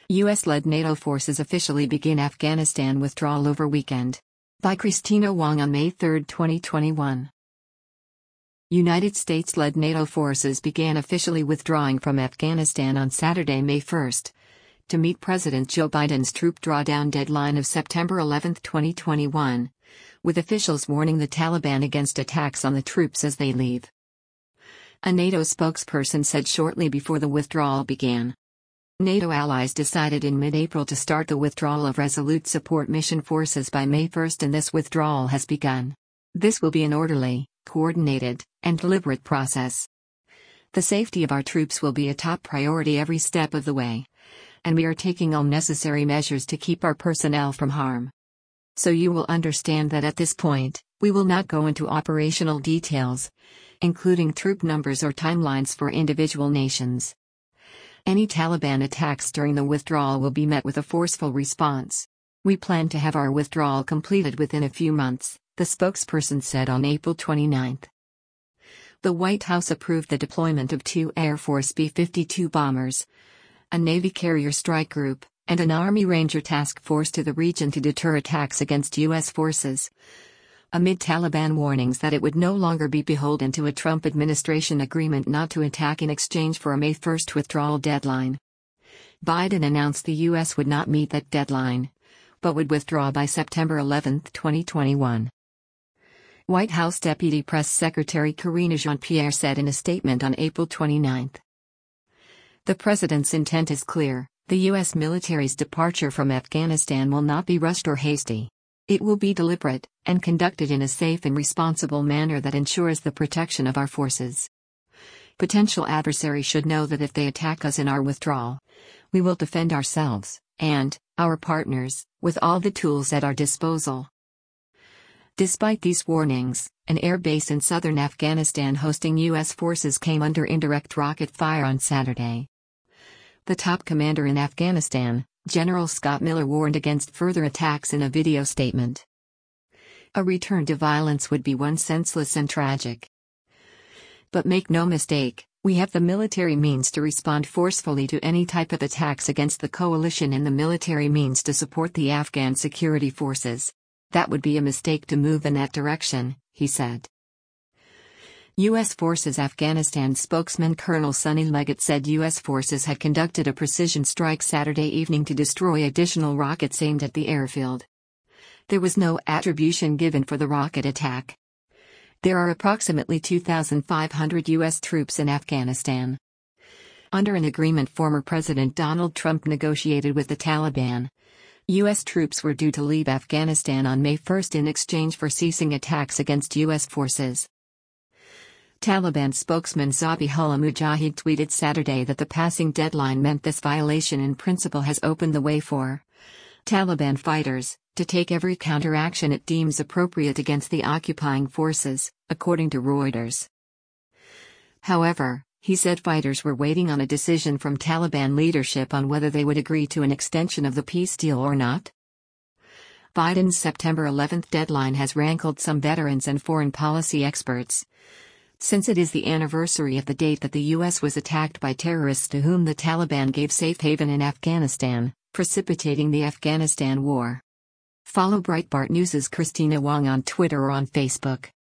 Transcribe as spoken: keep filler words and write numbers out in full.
U S-led NATO forces officially begin Afghanistan withdrawal over weekend. By Christina Wong on May third, twenty twenty-one. United States-led NATO forces began officially withdrawing from Afghanistan on Saturday, May first, to meet President Joe Biden's troop drawdown deadline of September eleventh, twenty twenty-one, with officials warning the Taliban against attacks on the troops as they leave. A NATO spokesperson said shortly before the withdrawal began. NATO allies decided in mid-April to start the withdrawal of Resolute Support Mission forces by May first, and this withdrawal has begun. This will be an orderly, coordinated, and deliberate process. The safety of our troops will be a top priority every step of the way, and we are taking all necessary measures to keep our personnel from harm. So you will understand that at this point, we will not go into operational details, including troop numbers or timelines for individual nations. Any Taliban attacks during the withdrawal will be met with a forceful response. We plan to have our withdrawal completed within a few months, the spokesperson said on April twenty-ninth. The White House approved the deployment of two Air Force B fifty-two bombers, a Navy carrier strike group, and an Army Ranger task force to the region to deter attacks against U S forces, amid Taliban warnings that it would no longer be beholden to a Trump administration agreement not to attack in exchange for a May first withdrawal deadline. Biden announced the U S would not meet that deadline, but would withdraw by September eleventh, twenty twenty-one. White House Deputy Press Secretary Karine Jean-Pierre said in a statement on April twenty-ninth. The president's intent is clear: the U S military's departure from Afghanistan will not be rushed or hasty. It will be deliberate, and conducted in a safe and responsible manner that ensures the protection of our forces. Potential adversaries should know that if they attack us in our withdrawal, we will defend ourselves, and our partners, with all the tools at our disposal. Despite these warnings, an air base in southern Afghanistan hosting U S forces came under indirect rocket fire on Saturday. The top commander in Afghanistan, General Scott Miller, warned against further attacks in a video statement. A return to violence would be one senseless and tragic. But make no mistake, we have the military means to respond forcefully to any type of attacks against the coalition and the military means to support the Afghan security forces. That would be a mistake to move in that direction, he said. U S Forces Afghanistan spokesman Colonel Sonny Leggett said U S forces had conducted a precision strike Saturday evening to destroy additional rockets aimed at the airfield. There was no attribution given for the rocket attack. There are approximately two thousand five hundred U S troops in Afghanistan. Under an agreement former President Donald Trump negotiated with the Taliban, U S troops were due to leave Afghanistan on May first in exchange for ceasing attacks against U S forces. Taliban spokesman Zabihullah Mujahid tweeted Saturday that the passing deadline meant this violation in principle has opened the way for Taliban fighters to take every counteraction it deems appropriate against the occupying forces, according to Reuters. However, he said fighters were waiting on a decision from Taliban leadership on whether they would agree to an extension of the peace deal or not. Biden's September eleventh deadline has rankled some veterans and foreign policy experts, since it is the anniversary of the date that the U S was attacked by terrorists to whom the Taliban gave safe haven in Afghanistan, precipitating the Afghanistan war. Follow Breitbart News' Christina Wong on Twitter or on Facebook.